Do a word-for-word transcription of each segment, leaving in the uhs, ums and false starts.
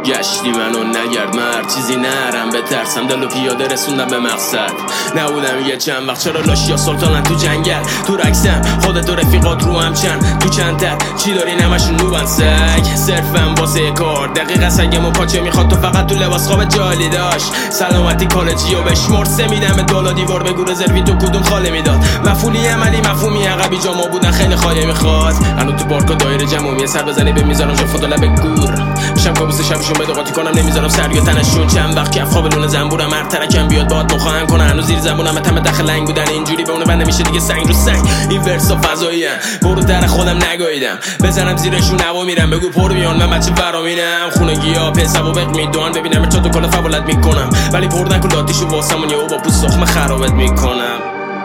گشتی منو نگرد مرد چیزی نرم بترسم دل و پیاده رسوندم به مقصد نبودم یه چند وقت چرا لاشیا سلطانن تو جنگل تو رکسم خودت و رفیقات رو هم چند تو چند تر چی داری نمشون نوبن سگ صرفم واسه کار دقیقا سگم و پاچه میخواد تو فقط تو لباس خواب جالی داشت سلامتی کالجی و بشمر سه میدم به دولا دیوار بگو رزروی تو کدوم خاله میداد مفعولی عملی مفهومی عقبی جامو بودن خیلی خاله میخواد الان تو پارک و دایره جمعی سر بزنی به میذارم جو فوتو لب گور میشم کابوس شبشون بده قاطی کنم نمیذارم سر یا تنشون چند وقت کف خواب لونه زنبورم هر ترکم بیاد باهات مخاهم کنه هنوز زیر زبونم تم داخل لنگ بودن اینجوری به اون بنده میشه دیگه سنگ رو سنگ این ورسا فضاییه برو در خودم نگاییدم بزنم زیرشون هوا میرم بگو پر میان من بچه فرامینم خونگی‌ها پسب و بق میدون ببینم چطور کلا فولت میکنم ولی پر نکن لاتیشو واسمون یهو با پوست سخم خرابت میکنم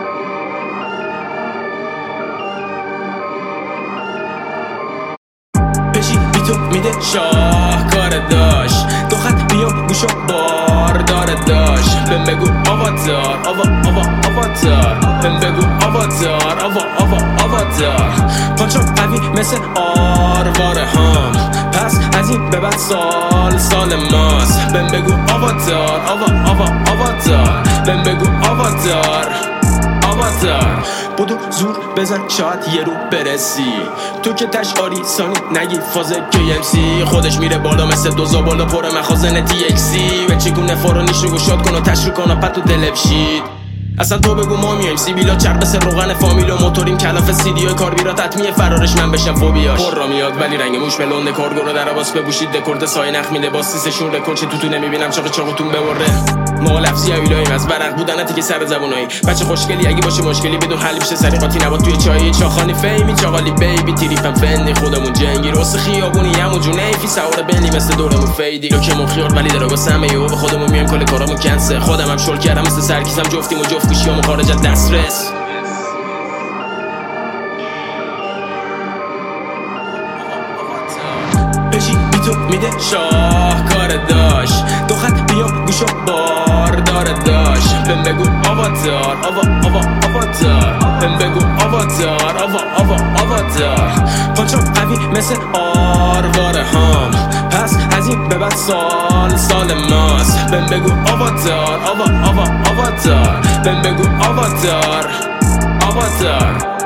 بشی بی تو میده شاهکار داشت دو خط بیام گوشو باردار داشت بهم بگو آواتار آوا آوا آواتار بهم بگو آواتار آوا آوا آواتار پانچم قوی مثل آرواره هم پس از این به بعد سال سال ماست بهم بگو آواتار آوا آوا آواتار بهم بگو آواتار آواتار بودو زور بزن شاید یه رو برسی تو که تشعاری سانی نگی فاز کی ام سی خودش میره بالا مثل دوزا بالا پر مخازن تی اکسی و چگونه فارانیش رو گشاد کن و تشریح کن و پتو دلبشید اصلا تو بگو ما میایم سیبیلا چرب سر روغن فامیل و موتوریم کلاف سیدیو کاربیرات حتمیه فرارش من بشم فوبیاش پر را میاد ولی رنگ موش ملونده کارگو رو در عباس بپوشید دکورد سای نخمی لباس سیسشون رکورد چه تو تو نمیبینم چاق چاقتون ببره ما لفظی اویلاییم از برق بودنتی که سر زبونایی بچه خوشگلی اگه باشه مشکلی بدون حل بشه سریقاتی نبات توی چای چاخانی فیمی چاقالی بیبی تریفم فنی خودمون جنگی راست خیابونی همون جونه فی سوار بنی مثل دورمون فیدی لوکمون خیار ولی دراگا سمه یهو به خودمون میایم کل کارامون کنسه خودم هم شل کردم مثل سرکیسم جفتیم و جفت گوشیامون خارج از دسترس بشی بی تو میده شاهکار داشت دو خط بیام گوشو باردار داشت بهم بگو آواتار آوا آوا آواتار بهم بگو آواتار آوا آوا آواتار پانچم قوی مثل آرواره هم پس از این به بعد سال سال ماست بهم بگو آواتار آوا آوا آواتار بهم بگو آواتار آواتار